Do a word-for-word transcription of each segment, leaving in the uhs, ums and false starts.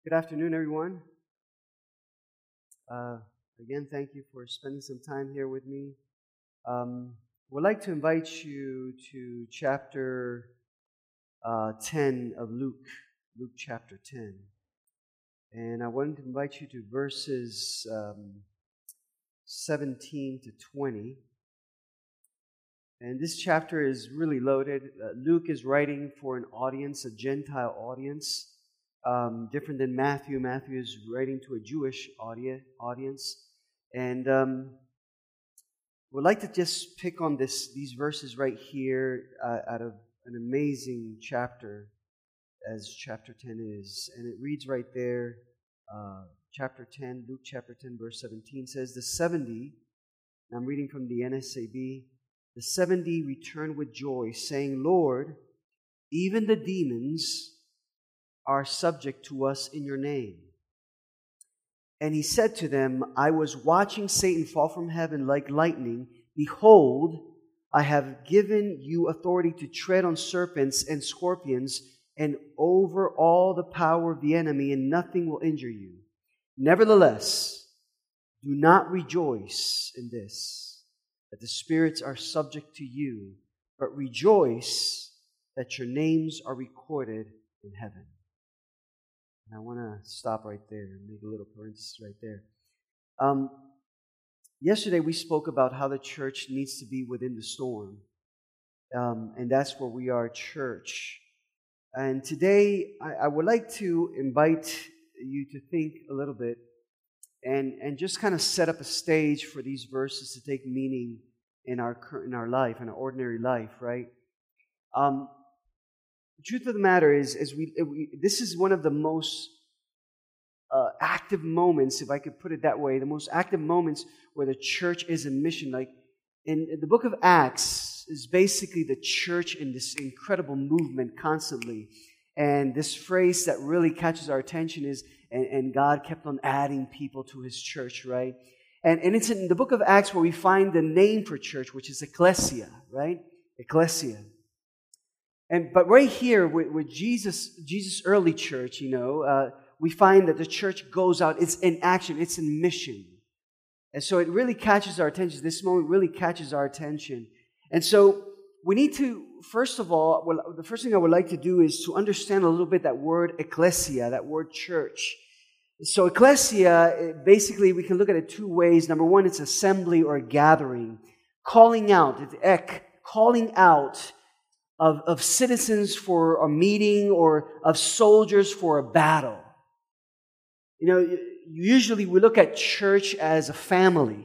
Good afternoon, everyone. Uh, again, thank you for spending some time here with me. Um, would like to invite you to chapter uh, ten of Luke, Luke chapter ten. And I wanted to invite you to verses um, seventeen to twenty. And this chapter is really loaded. Uh, Luke is writing for an audience, a Gentile audience. Um, different than Matthew. Matthew is writing to a Jewish audi- audience. And um, we'd like to just pick on this these verses right here uh, out of an amazing chapter, as chapter ten is. And it reads right there, uh, chapter ten, Luke chapter ten, verse seventeen says, The seventy, and I'm reading from the N S A B, the seventy returned with joy, saying, Lord, even the demons are subject to us in your name. And he said to them, I was watching Satan fall from heaven like lightning. Behold, I have given you authority to tread on serpents and scorpions and over all the power of the enemy, and nothing will injure you. Nevertheless, do not rejoice in this, that the spirits are subject to you, but rejoice that your names are recorded in heaven. And I want to stop right there and make a little parenthesis right there. Um, yesterday we spoke about how the church needs to be within the storm. Um, and that's where we are, church. And today I, I would like to invite you to think a little bit and, and just kind of set up a stage for these verses to take meaning in our in our life, in our ordinary life, right? Um, The truth of the matter is, is we, we this is one of the most uh, active moments, if I could put it that way, the most active moments where the church is in mission. Like in, in the book of Acts is basically the church in this incredible movement constantly. And this phrase that really catches our attention is, and, and God kept on adding people to His church, right? And, and it's in the book of Acts where we find the name for church, which is ecclesia, right? Ecclesia. And but right here with, with Jesus, Jesus' early church, you know, uh, we find that the church goes out. It's in action. It's in mission. And so it really catches our attention. This moment really catches our attention. And so we need to, first of all, well, the first thing I would like to do is to understand a little bit that word ecclesia, that word church. So ecclesia, basically, we can look at it two ways. Number one, it's assembly or gathering. Calling out, it's ek, calling out Of, of citizens for a meeting or of soldiers for a battle. You know, usually we look at church as a family.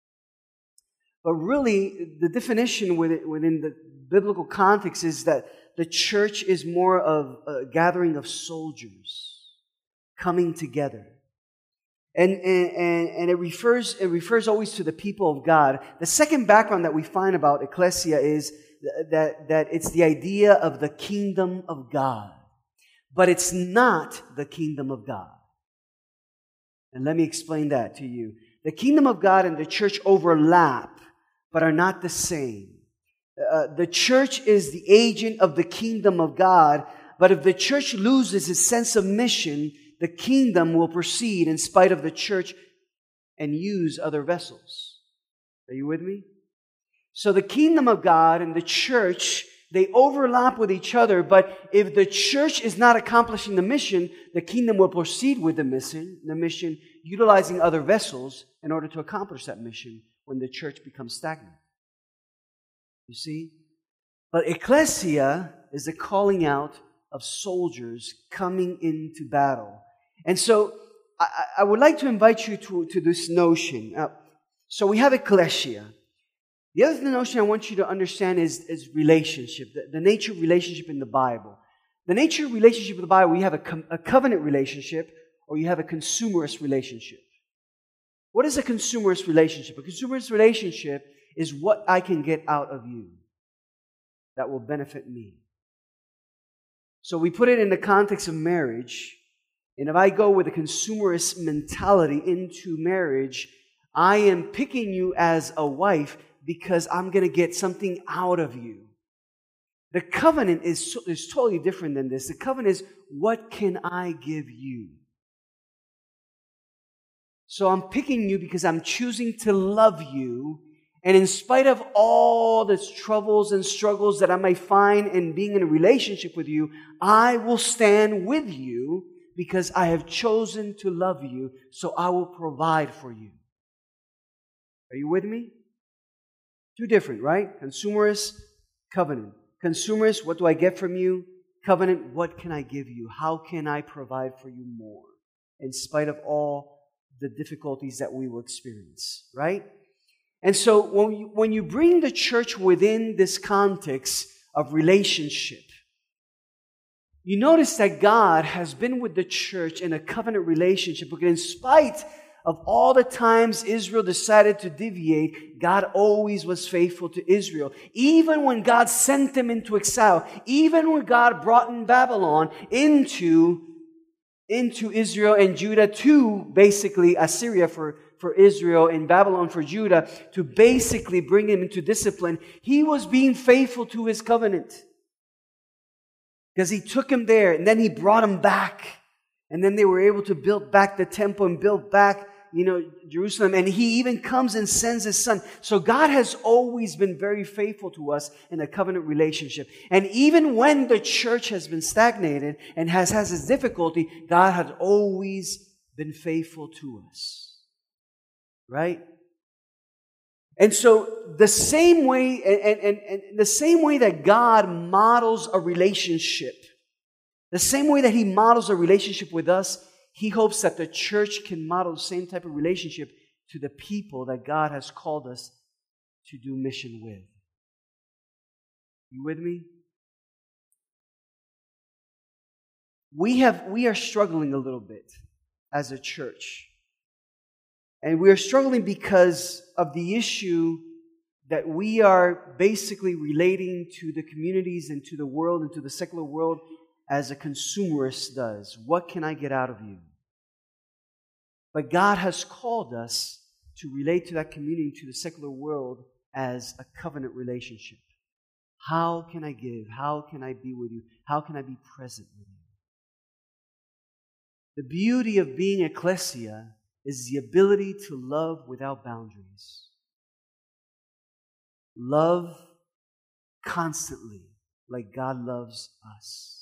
But really, the definition within the biblical context is that the church is more of a gathering of soldiers coming together. And, and, and it refers, it refers always to the people of God. The second background that we find about ecclesia is that, that it's the idea of the kingdom of God. But it's not the kingdom of God. And let me explain that to you. The kingdom of God and the church overlap, but are not the same. Uh, the church is the agent of the kingdom of God, but if the church loses its sense of mission, the kingdom will proceed in spite of the church and use other vessels. Are you with me? So the kingdom of God and the church, they overlap with each other, but if the church is not accomplishing the mission, the kingdom will proceed with the mission, the mission, utilizing other vessels in order to accomplish that mission when the church becomes stagnant. You see? But ecclesia is the calling out of soldiers coming into battle. And so I, I would like to invite you to, to this notion. Uh, so we have ecclesia. The other notion I want you to understand is, is relationship, the, the nature of relationship in the Bible. The nature of relationship in the Bible, you have a, com, a covenant relationship or you have a consumerist relationship. What is a consumerist relationship? A consumerist relationship is what I can get out of you that will benefit me. So we put it in the context of marriage, and if I go with a consumerist mentality into marriage, I am picking you as a wife because I'm going to get something out of you. The covenant is, is totally different than this. The covenant is, what can I give you? So I'm picking you because I'm choosing to love you. And in spite of all the troubles and struggles that I may find in being in a relationship with you, I will stand with you because I have chosen to love you, so I will provide for you. Are you with me? Two different, right? Consumerist, covenant. Consumerist, what do I get from you? Covenant, what can I give you? How can I provide for you more? In spite of all the difficulties that we will experience, right? And so when you, when you bring the church within this context of relationship, you notice that God has been with the church in a covenant relationship, because in spite of all the times Israel decided to deviate, God always was faithful to Israel. Even when God sent them into exile, even when God brought in Babylon into, into Israel and Judah to basically Assyria for, for Israel and Babylon for Judah, to basically bring him into discipline, He was being faithful to His covenant. Because He took him there and then He brought him back. And then they were able to build back the temple and build back, you know, Jerusalem. And He even comes and sends His Son. So God has always been very faithful to us in a covenant relationship. And even when the church has been stagnated and has, has its difficulty, God has always been faithful to us. Right? And so the same way, and, and, and the same way that God models a relationship, the same way that He models a relationship with us, He hopes that the church can model the same type of relationship to the people that God has called us to do mission with. You with me? We have, we are struggling a little bit as a church. And we are struggling because of the issue that we are basically relating to the communities and to the world and to the secular world as a consumerist does. What can I get out of you? But God has called us to relate to that community, to the secular world, as a covenant relationship. How can I give? How can I be with you? How can I be present with you? The beauty of being ecclesia is the ability to love without boundaries. Love constantly like God loves us.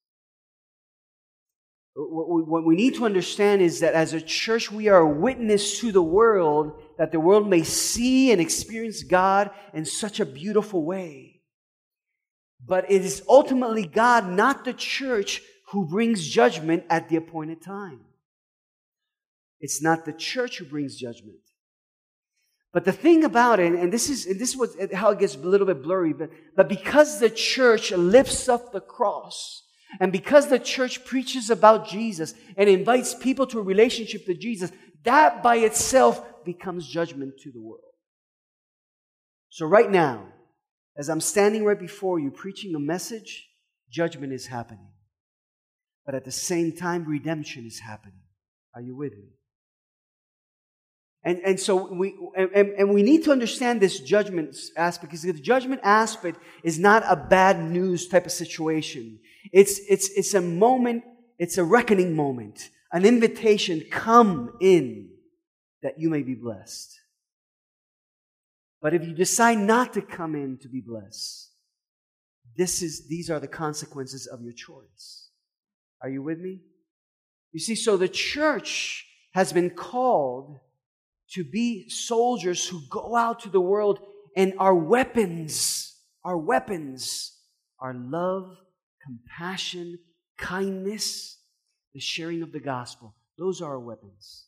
What we need to understand is that as a church, we are a witness to the world, that the world may see and experience God in such a beautiful way. But it is ultimately God, not the church, who brings judgment at the appointed time. It's not the church who brings judgment. But the thing about it, and this is, and this is what, how it gets a little bit blurry, but, but because the church lifts up the cross, and because the church preaches about Jesus and invites people to a relationship with Jesus, that by itself becomes judgment to the world. So right now, as I'm standing right before you preaching a message, judgment is happening. But at the same time, redemption is happening. Are you with me? And, and so we and, and we need to understand this judgment aspect, because the judgment aspect is not a bad news type of situation. It's it's it's a moment, it's a reckoning moment, an invitation, come in that you may be blessed. But if you decide not to come in to be blessed, this is these are the consequences of your choice. Are you with me? You see, so the church has been called to be soldiers who go out to the world, and our weapons, our weapons are love, compassion, kindness, the sharing of the gospel. Those are our weapons.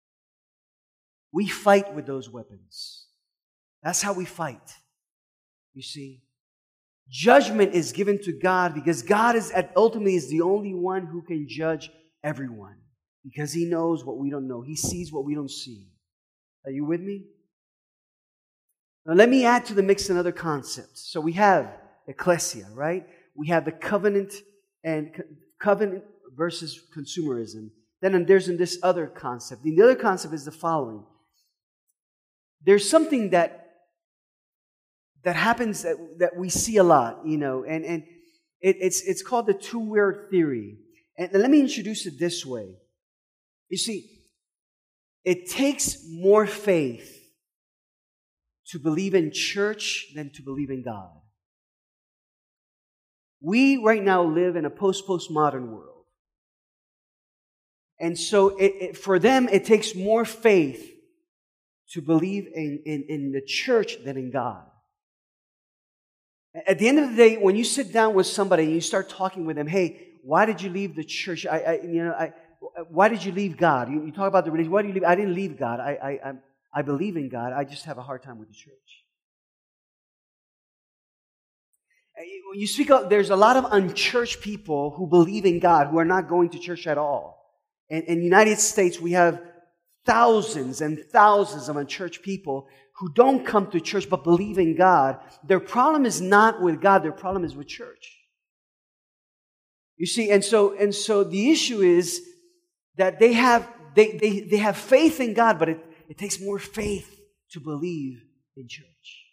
We fight with those weapons. That's how we fight. You see, judgment is given to God because God is ultimately is the only one who can judge everyone, because He knows what we don't know. He sees what we don't see. Are you with me? Now let me add to the mix another concept. So we have ecclesia, right? We have the covenant and co- covenant versus consumerism. Then there's this other concept. The other concept is the following. There's something that that happens that, that we see a lot, you know, and, and it, it's it's called the two-word theory. And let me introduce it this way. You see, it takes more faith to believe in church than to believe in God. We right now live in a post-postmodern world. And so it, it, for them, it takes more faith to believe in, in, in the church than in God. At the end of the day, when you sit down with somebody and you start talking with them, hey, why did you leave the church? I, I you know, I, why did you leave God? You, you talk about the religion. Why did you leave? I didn't leave God. I, I, I, I believe in God. I just have a hard time with the church. When you speak of, there's a lot of unchurched people who believe in God who are not going to church at all. And in the United States, we have thousands and thousands of unchurched people who don't come to church but believe in God. Their problem is not with God. Their problem is with church. You see, and so and so the issue is that they have they they, they have faith in God, but it, it takes more faith to believe in church.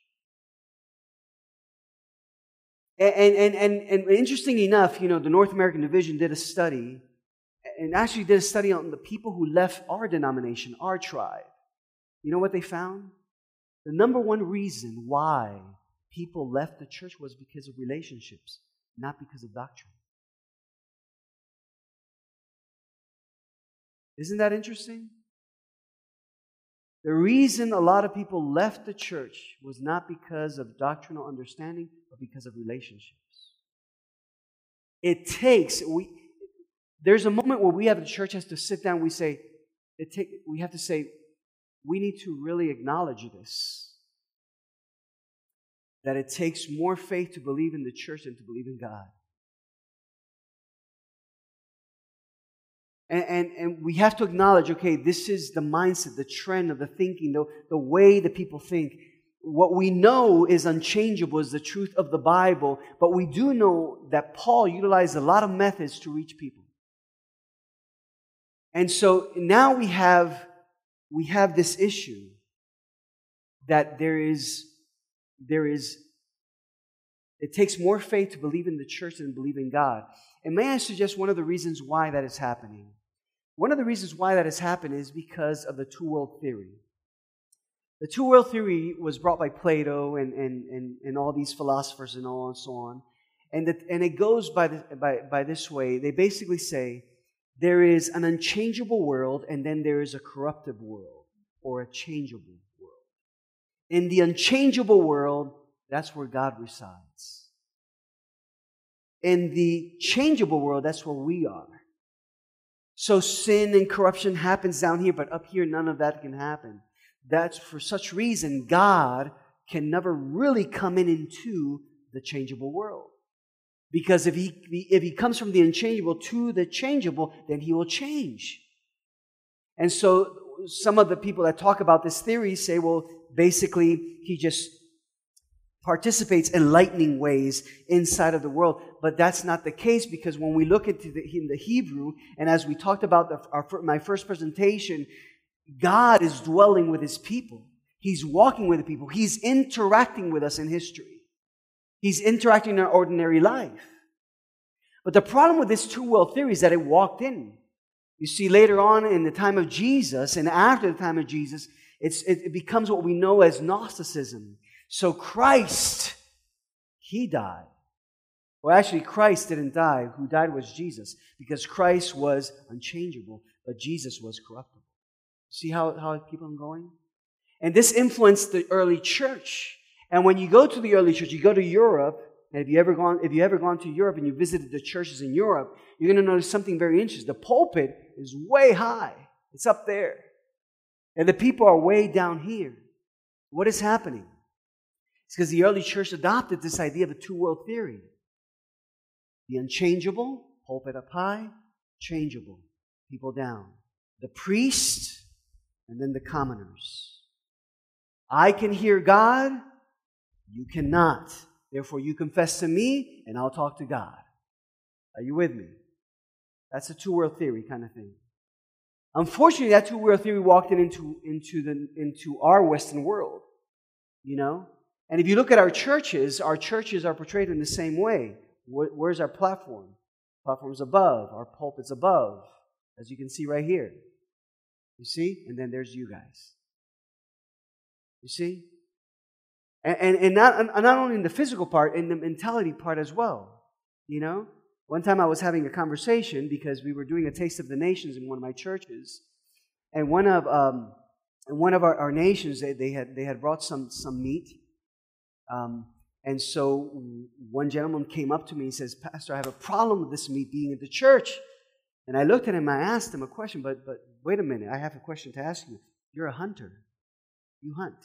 And, and, and, and interesting enough, you know, the North American Division did a study, and actually did a study on the people who left our denomination, our tribe. You know what they found? The number one reason why people left the church was because of relationships, not because of doctrine. Isn't that interesting? The reason a lot of people left the church was not because of doctrinal understanding, but because of relationships. It takes, we, there's a moment where we have the church has to sit down, we say, it take, we have to say, we need to really acknowledge this. That it takes more faith to believe in the church than to believe in God. And, and, and we have to acknowledge, okay, this is the mindset, the trend of the thinking, the, the way that people think. What we know is unchangeable, is the truth of the Bible, but we do know that Paul utilized a lot of methods to reach people. And so now we have, we have this issue that there is, there is, it takes more faith to believe in the church than believe in God. And may I suggest one of the reasons why that is happening? One of the reasons why that has happened is because of the two-world theory. The two-world theory was brought by Plato and, and, and, and all these philosophers and all and so on. And, that, and it goes by, the, by, by this way. They basically say there is an unchangeable world and then there is a corruptible world or a changeable world. In the unchangeable world, that's where God resides. In the changeable world, that's where we are. So sin and corruption happens down here, but up here none of that can happen. That's for such reason God can never really come in into the changeable world. Because if he, if he comes from the unchangeable to the changeable, then he will change. And so some of the people that talk about this theory say, well, basically he just participates in lightning ways inside of the world. But that's not the case, because when we look into the, in the Hebrew, and as we talked about the, our, my first presentation, God is dwelling with His people. He's walking with the people. He's interacting with us in history. He's interacting in our ordinary life. But the problem with this two-world theory is that it walked in. You see, later on in the time of Jesus and after the time of Jesus, it's, it, it becomes what we know as Gnosticism. So Christ, He died. Well, actually, Christ didn't die. Who died was Jesus, because Christ was unchangeable, but Jesus was corruptible. See how, how I keep on going? And this influenced the early church. And when you go to the early church, you go to Europe, and if you ever gone, if you ever gone to Europe and you visited the churches in Europe, you're going to notice something very interesting. The pulpit is way high. It's up there. And the people are way down here. What is happening? It's because the early church adopted this idea of a two-world theory. The unchangeable, pulpit up high, changeable, people down. The priest, and then the commoners. I can hear God, you cannot. Therefore, you confess to me, and I'll talk to God. Are you with me? That's a two-world theory kind of thing. Unfortunately, that two-world theory walked in into, into, the, into our Western world. You know? And if you look at our churches, our churches are portrayed in the same way. Where's our platform? Platform's above. Our pulpit's above, as you can see right here. You see? And then there's you guys. You see? And, and, and not, and not only in the physical part, in the mentality part as well. You know? One time I was having a conversation because we were doing a Taste of the Nations in one of my churches. And one of um, one of our, our nations, they, they had they had brought some, some meat. Um, and so one gentleman came up to me and says, Pastor, I have a problem with this meat being in the church. And I looked at him, I asked him a question, but but wait a minute, I have a question to ask you. You're a hunter. You hunt.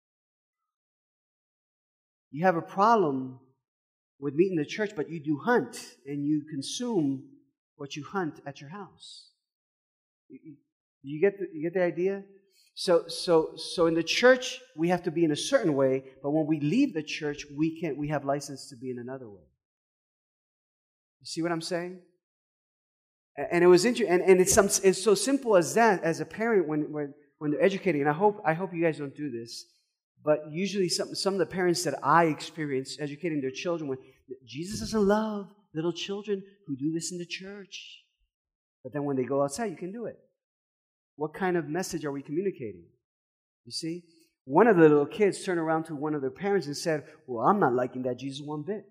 You have a problem with meat in the church, but you do hunt, and you consume what you hunt at your house. You, you get the, you get the idea? So so so in the church we have to be in a certain way, but when we leave the church, we can we have license to be in another way. You see what I'm saying? And it was interesting, and, and it's some it's so simple as that. As a parent, when when when they're educating, and I hope I hope you guys don't do this, but usually some some of the parents that I experience educating their children with, Jesus doesn't love little children who do this in the church, but then when they go outside, you can do it. What kind of message are we communicating? You see, one of the little kids turned around to one of their parents and said, "Well, I'm not liking that Jesus one bit."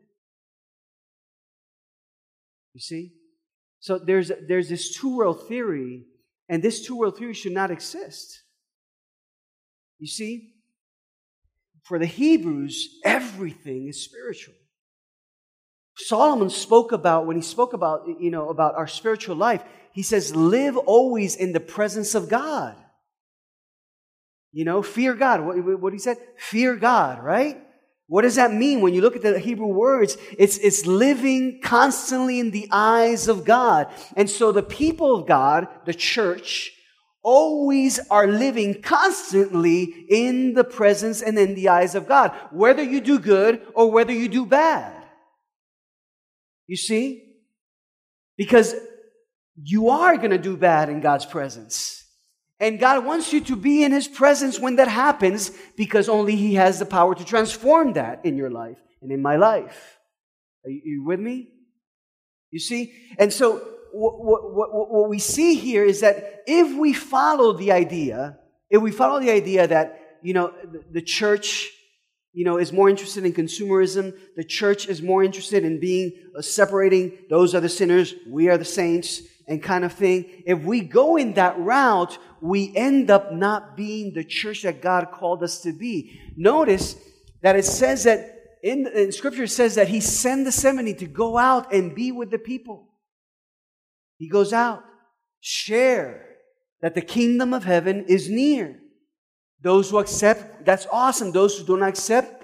You see. So there's there's this two-world theory, and this two-world theory should not exist. You see, for the Hebrews, everything is spiritual. Solomon spoke about, when he spoke about, you know, about our spiritual life, he says, live always in the presence of God. You know, fear God. What, what he said? Fear God, right? What does that mean? When you look at the Hebrew words, it's, it's living constantly in the eyes of God. And so the people of God, the church, always are living constantly in the presence and in the eyes of God, whether you do good or whether you do bad. You see? Because you are going to do bad in God's presence. And God wants you to be in His presence when that happens, because only He has the power to transform that in your life and in my life. Are you, are you with me? You see? And so what, what, what we see here is that if we follow the idea, if we follow the idea that, you know, the, the church, you know, is more interested in consumerism, the church is more interested in being, uh, separating, those are the sinners, we are the saints, and kind of thing. If we go in that route, we end up not being the church that God called us to be. Notice that it says that, in, in Scripture it says that He sent the seventy to go out and be with the people. He goes out, share that the kingdom of heaven is near. Those who accept, that's awesome. Those who don't accept,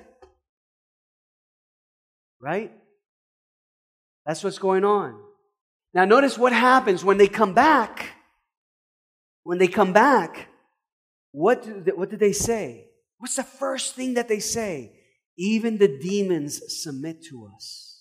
right? That's what's going on. Now notice what happens when they come back. When they come back, what do they, what do they say? What's the first thing that they say? Even the demons submit to us.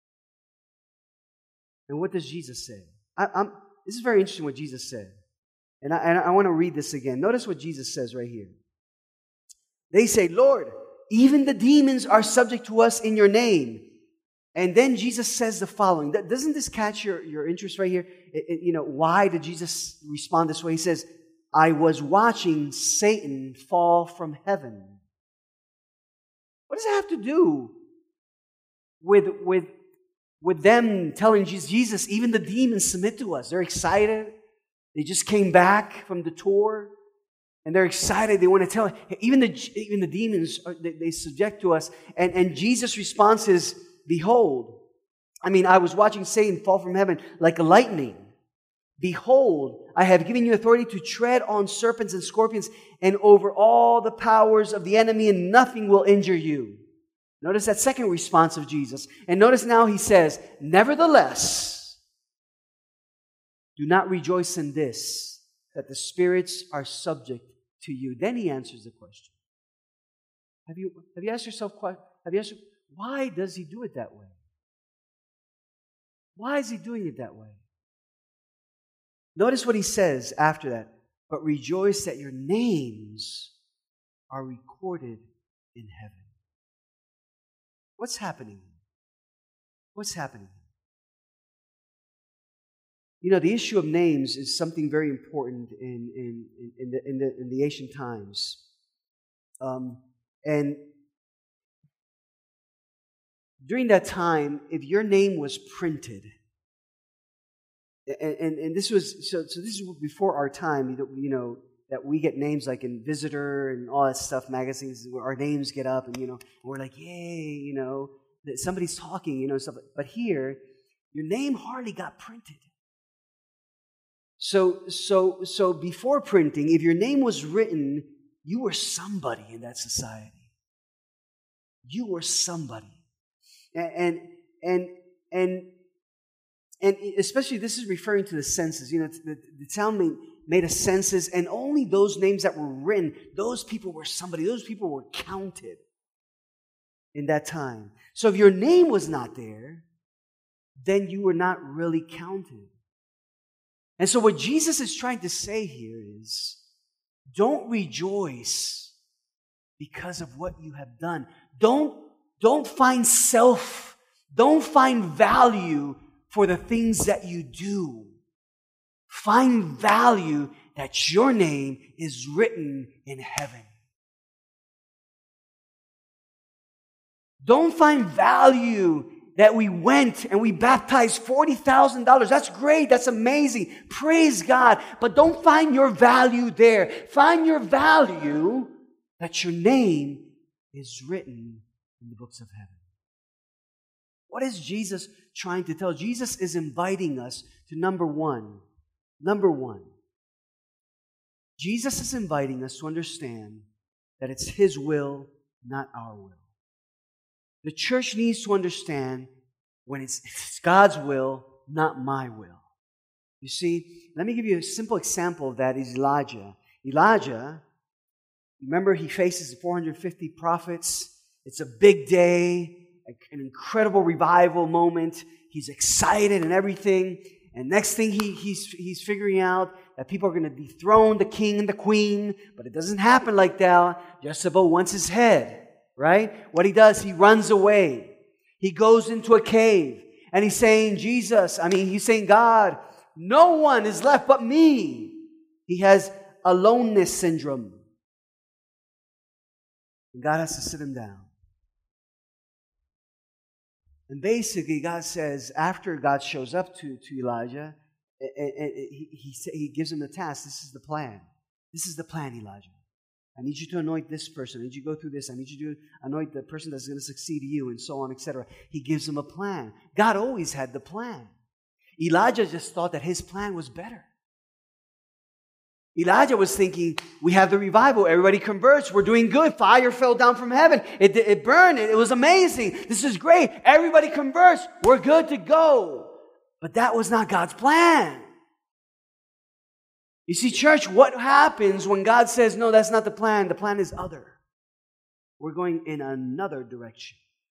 And what does Jesus say? I, I'm, this is very interesting what Jesus said. And I, and I want to read this again. Notice what Jesus says right here. They say, Lord, even the demons are subject to us in your name. And then Jesus says the following. Doesn't this catch your, your interest right here? It, it, you know, why did Jesus respond this way? He says, I was watching Satan fall from heaven. What does that have to do with, with, with them telling Jesus, Jesus, even the demons submit to us? They're excited. They just came back from the tour. And they're excited. They want to tell, even the, even the demons, are, they, they subject to us. And, and Jesus' response is, behold, I mean, I was watching Satan fall from heaven like a lightning. Behold, I have given you authority to tread on serpents and scorpions and over all the powers of the enemy, and nothing will injure you. Notice that second response of Jesus. And notice now He says, nevertheless, do not rejoice in this, that the spirits are subject to you. Then He answers the question. Have you, have you asked yourself, have you asked, why does He do it that way? Why is He doing it that way? Notice what He says after that. But rejoice that your names are recorded in heaven. What's happening? What's happening? You know, the issue of names is something very important in, in, in, the, in, the, in the ancient times. Um, and during that time, if your name was printed, and, and, and this was, so, so this is before our time, you know, you know, that we get names like in Visitor and all that stuff, magazines, where our names get up and, you know, we're like, yay, you know, that somebody's talking, you know, stuff. But here, your name hardly got printed. So, so, so before printing, if your name was written, you were somebody in that society. You were somebody. And, and, and, and especially this is referring to the census. You know, the, the town made, made a census, and only those names that were written, those people were somebody. Those people were counted in that time. So if your name was not there, then you were not really counted. And so what Jesus is trying to say here is, don't rejoice because of what you have done. Don't, don't find self, don't find value for the things that you do. Find value that your name is written in heaven. Don't find value that we went and we baptized forty thousand dollars. That's great. That's amazing. Praise God. But don't find your value there. Find your value that your name is written in the books of heaven. What is Jesus trying to tell? Jesus is inviting us to number one. Number one. Jesus is inviting us to understand that it's His will, not our will. The church needs to understand when it's, it's God's will, not my will. You see, let me give you a simple example of that is Elijah. Elijah, remember he faces four hundred fifty prophets. It's a big day, an incredible revival moment. He's excited and everything. And next thing he, he's, he's figuring out that people are going to dethrone the king and the queen. But it doesn't happen like that. Jezebel wants his head. Right? What he does, he runs away. He goes into a cave and he's saying, Jesus, I mean, he's saying, God, no one is left but me. He has aloneness syndrome. And God has to sit him down. And basically, God says, after God shows up to, to Elijah, it, it, it, he, he, he gives him the task. This is the plan. This is the plan, Elijah. I need you to anoint this person. I need you to go through this. I need you to anoint the person that's going to succeed you, and so on, et cetera. He gives him a plan. God always had the plan. Elijah just thought that his plan was better. Elijah was thinking, we have the revival. Everybody converts. We're doing good. Fire fell down from heaven. It, it burned. It, it was amazing. This is great. Everybody converts. We're good to go. But that was not God's plan. You see, church, what happens when God says, no, that's not the plan. The plan is other. We're going in another direction.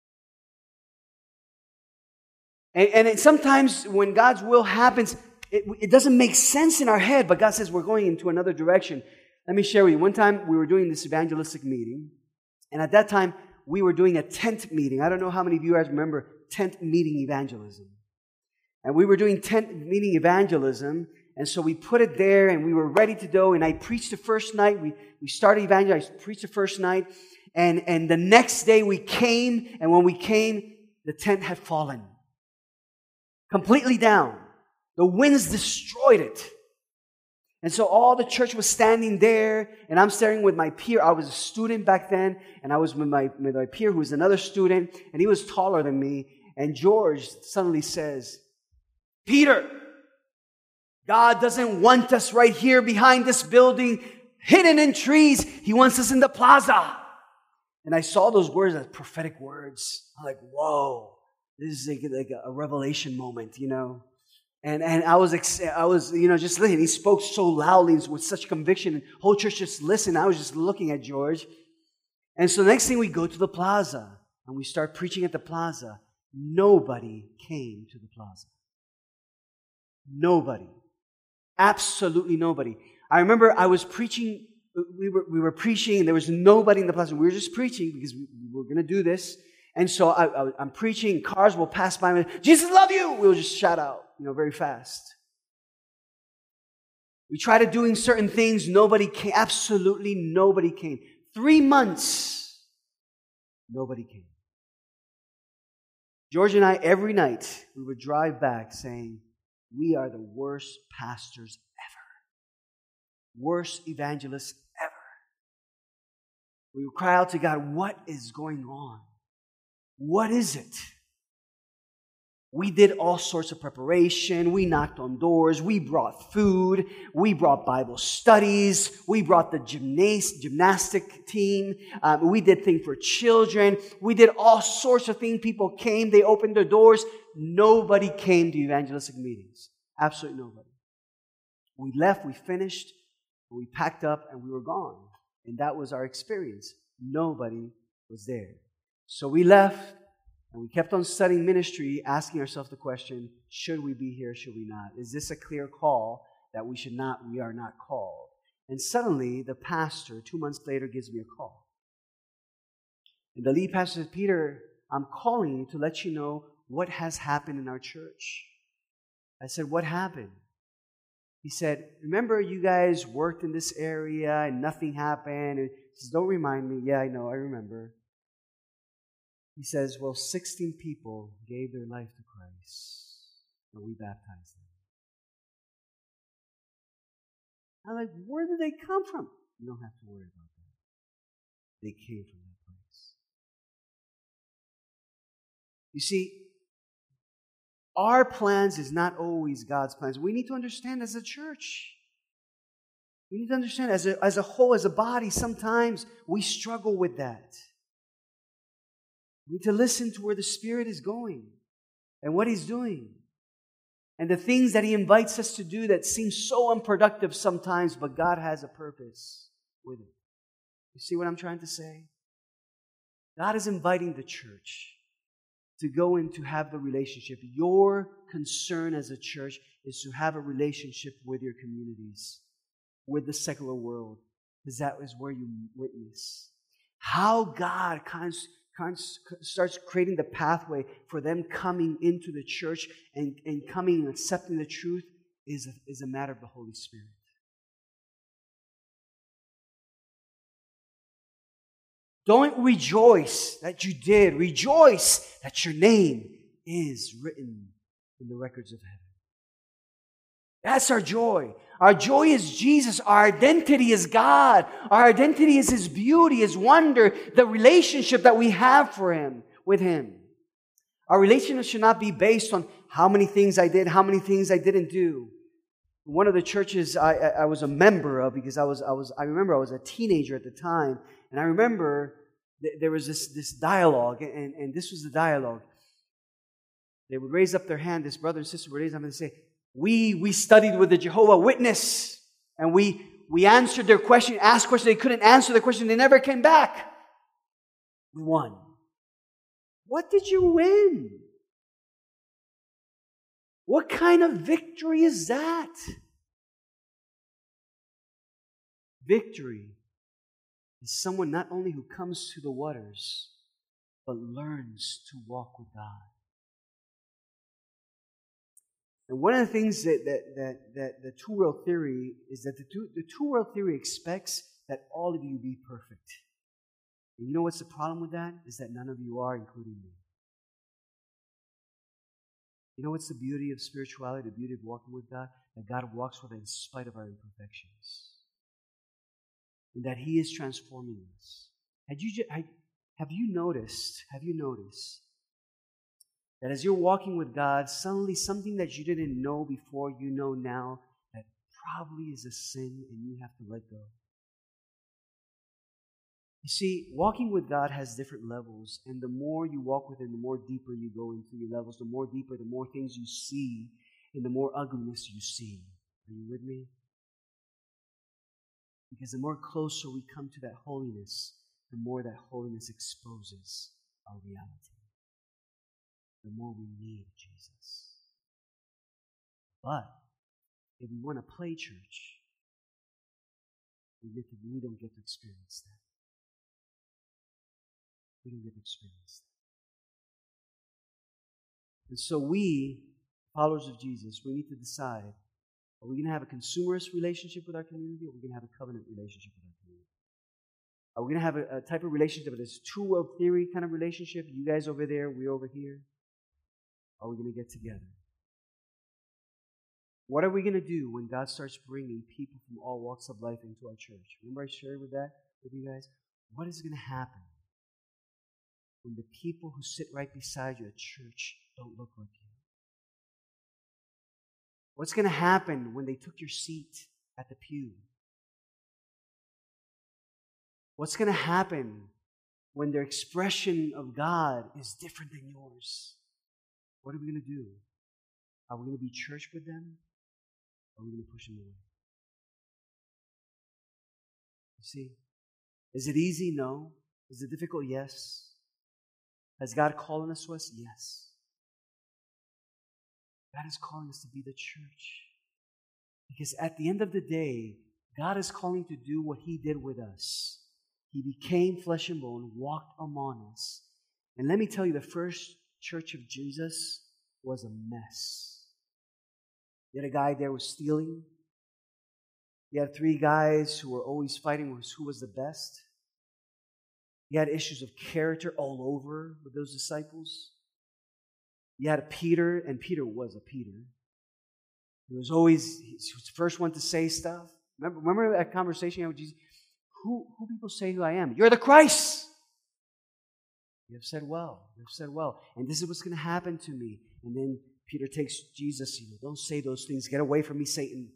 And, and it, sometimes when God's will happens, it, it doesn't make sense in our head, but God says we're going into another direction. Let me share with you. One time we were doing this evangelistic meeting, and at that time we were doing a tent meeting. I don't know how many of you guys remember tent meeting evangelism. And we were doing tent meeting evangelism. And so we put it there and we were ready to go. And I preached the first night. We, we started evangelizing. I preached the first night. And, and the next day we came. And when we came, the tent had fallen. Completely down. The winds destroyed it. And so all the church was standing there. And I'm staring with my peer. I was a student back then. And I was with my, with my peer who was another student. And he was taller than me. And George suddenly says, Peter, God doesn't want us right here behind this building, hidden in trees. He wants us in the plaza. And I saw those words as prophetic words. I'm like, whoa, this is like, like a revelation moment, you know. And and I was, I was, you know, just listening. He spoke so loudly with such conviction. And the whole church just listened. I was just looking at George. And so the next thing we go to the plaza. And we start preaching at the plaza. Nobody came to the plaza. Nobody. Absolutely nobody. I remember I was preaching, we were we were preaching, and there was nobody in the plaza. We were just preaching because we, we were going to do this. And so I, I, I'm preaching, cars will pass by me. Jesus love you! We'll just shout out, you know, very fast. We tried doing certain things. Nobody came. Absolutely nobody came. Three months, nobody came. George and I, every night, we would drive back saying, we are the worst pastors ever. Worst evangelists ever. We would cry out to God, what is going on? What is it? We did all sorts of preparation. We knocked on doors. We brought food. We brought Bible studies. We brought the gymnas- gymnastic team. Um, we did things for children. We did all sorts of things. People came. They opened their doors. Nobody came to evangelistic meetings. Absolutely nobody. We left. We finished. We packed up and we were gone. And that was our experience. Nobody was there. So we left. And we kept on studying ministry, asking ourselves the question, should we be here, should we not? Is this a clear call that we should not, we are not called? And suddenly, the pastor, two months later, gives me a call. And the lead pastor says, Peter, I'm calling you to let you know what has happened in our church. I said, what happened? He said, remember you guys worked in this area and nothing happened? And he says, don't remind me. Yeah, I know, I remember. He says, well, sixteen people gave their life to Christ, and we baptized them. I'm like, where did they come from? You don't have to worry about that. They came from that place. You see, our plans is not always God's plans. We need to understand as a church. We need to understand as a, as a whole, as a body, sometimes we struggle with that. We need to listen to where the Spirit is going and what He's doing. And the things that He invites us to do that seem so unproductive sometimes, but God has a purpose with it. You see what I'm trying to say? God is inviting the church to go in to have the relationship. Your concern as a church is to have a relationship with your communities, with the secular world, because that is where you witness. How God kind of starts creating the pathway for them coming into the church and, and coming and accepting the truth is a, is a matter of the Holy Spirit. Don't rejoice that you did. Rejoice that your name is written in the records of heaven. That's our joy. Our joy is Jesus. Our identity is God. Our identity is His beauty, His wonder, the relationship that we have for Him, with Him. Our relationship should not be based on how many things I did, how many things I didn't do. One of the churches I, I, I was a member of, because I was, I was, I remember I was a teenager at the time, and I remember th- there was this, this dialogue, and, and this was the dialogue. They would raise up their hand, this brother and sister would raise up and say, We we studied with the Jehovah Witness, and we we answered their question, asked questions. They couldn't answer the question. They never came back. We won. What did you win? What kind of victory is that? Victory is someone not only who comes to the waters, but learns to walk with God. And one of the things that, that, that, that the two-world theory is that the, two, the two-world theory expects that all of you be perfect. And you know what's the problem with that? Is that none of you are, including me. You know what's the beauty of spirituality, the beauty of walking with God? That God walks with us in spite of our imperfections. And that He is transforming us. Had you, have you noticed, have you noticed that as you're walking with God, suddenly something that you didn't know before, you know now, that probably is a sin and you have to let go. You see, walking with God has different levels, and the more you walk with Him, the more deeper you go into your levels. The more deeper, the more things you see, and the more ugliness you see. Are you with me? Because the more closer we come to that holiness, the more that holiness exposes our reality. The more we need Jesus. But if we want to play church, we don't get to experience that. We don't get to experience that. And so we, followers of Jesus, we need to decide, Are we going to have a consumerist relationship with our community, or are we going to have a covenant relationship with our community? Are we going to have a, a type of relationship that is two-world theory kind of relationship? You guys over there, we over here. Are we going to get together? What are we going to do when God starts bringing people from all walks of life into our church? Remember I shared with that with you guys? What is going to happen when the people who sit right beside you at church don't look like you? What's going to happen when they took your seat at the pew? What's going to happen when their expression of God is different than yours? What are we going to do? Are we going to be church with them? Or are we going to push them away? You see? Is it easy? No. Is it difficult? Yes. Has God called us to us? Yes. God is calling us to be the church. Because at the end of the day, God is calling to do what He did with us. He became flesh and bone, walked among us. And let me tell you, the first church of Jesus was a mess. You had a guy there who was stealing. You had three guys who were always fighting with who was the best. You had issues of character all over with those disciples. You had a Peter, and Peter was a Peter. He was always, he was the first one to say stuff. Remember, remember that conversation you had with Jesus? Who, who people say who I am? You're the Christ. You have said well. You have said well. And this is what's going to happen to me. And then Peter takes Jesus, you know, don't say those things. Get away from me, Satan.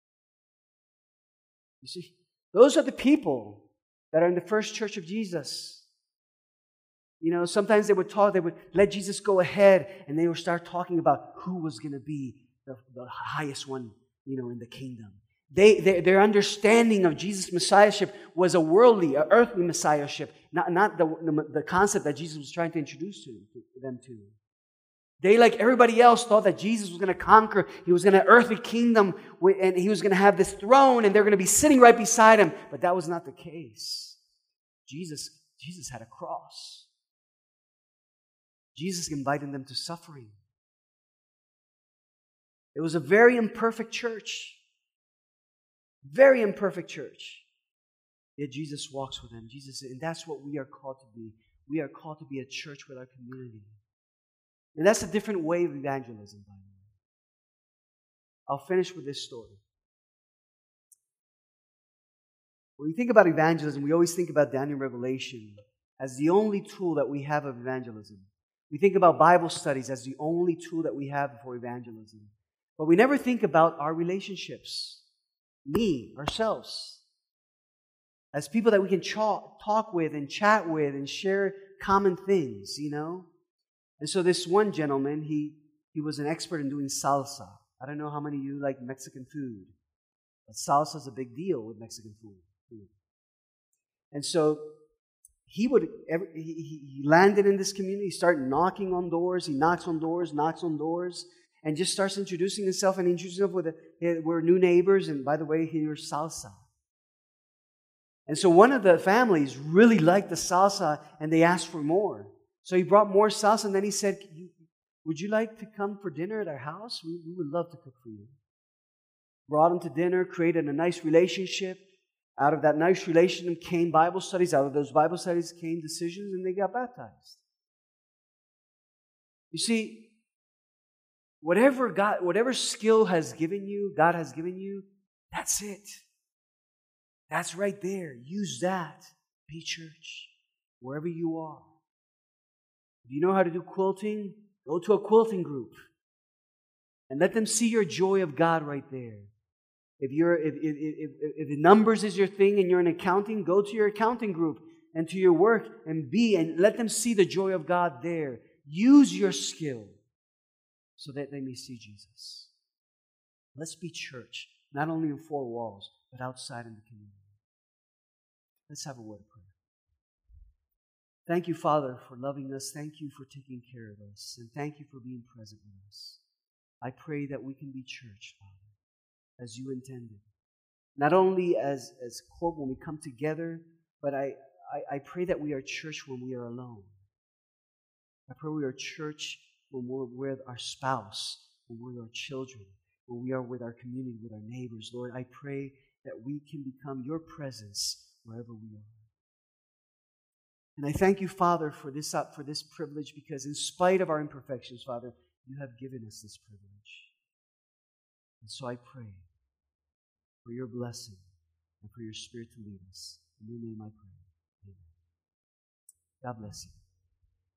You see, those are the people that are in the first church of Jesus. You know, sometimes they would talk, they would let Jesus go ahead, and they would start talking about who was going to be the, the highest one, you know, in the kingdom. They, they, their understanding of Jesus' messiahship was a worldly, a earthly messiahship, not, not the, the, the concept that Jesus was trying to introduce to, to them to. They, like everybody else, thought that Jesus was going to conquer. He was going to earthly kingdom, and He was going to have this throne, and they're going to be sitting right beside Him. But that was not the case. Jesus, Jesus had a cross. Jesus invited them to suffering. It was a very imperfect church. Very imperfect church. Yet Jesus walks with them. Jesus, and that's what we are called to be. We are called to be a church with our community. And that's a different way of evangelism, by the way. I'll finish with this story. When we think about evangelism, we always think about Daniel Revelation as the only tool that we have of evangelism. We think about Bible studies as the only tool that we have for evangelism. But we never think about our relationships. Me, ourselves. As people that we can ch- talk with and chat with and share common things, you know. And so this one gentleman, he, he was an expert in doing salsa. I don't know how many of you like Mexican food. But salsa is a big deal with Mexican food. And so he would, every, he, he landed in this community, he started knocking on doors, he knocks on doors, knocks on doors, and just starts introducing himself and introducing himself with, a, hey, we're new neighbors, and by the way, here's salsa. And so one of the families really liked the salsa, and they asked for more. So he brought more salsa, and then he said, would you like to come for dinner at our house? We, we would love to cook for you. Brought him to dinner, created a nice relationship. Out of that nice relationship came Bible studies. Out of those Bible studies came decisions, and they got baptized. You see, whatever God, whatever skill has given you, God has given you, that's it. That's right there. Use that. Be church, wherever you are. If you know how to do quilting, go to a quilting group. And let them see your joy of God right there. If you're if, if, if, if the numbers is your thing and you're in accounting, go to your accounting group and to your work and be and let them see the joy of God there. Use your skill so that they may see Jesus. Let's be church, not only in four walls, but outside in the community. Let's have a word of prayer. Thank you, Father, for loving us. Thank you for taking care of us. And thank you for being present with us. I pray that we can be church, Father, as you intended. Not only as, as corp when we come together, but I, I, I pray that we are church when we are alone. I pray we are church when we're with our spouse, when we're with our children, when we are with our community, with our neighbors. Lord, I pray that we can become your presence wherever we are. And I thank you, Father, for this, uh, for this privilege, because in spite of our imperfections, Father, you have given us this privilege. And so I pray for your blessing and for your Spirit to lead us. In your name I pray. Amen. God bless you.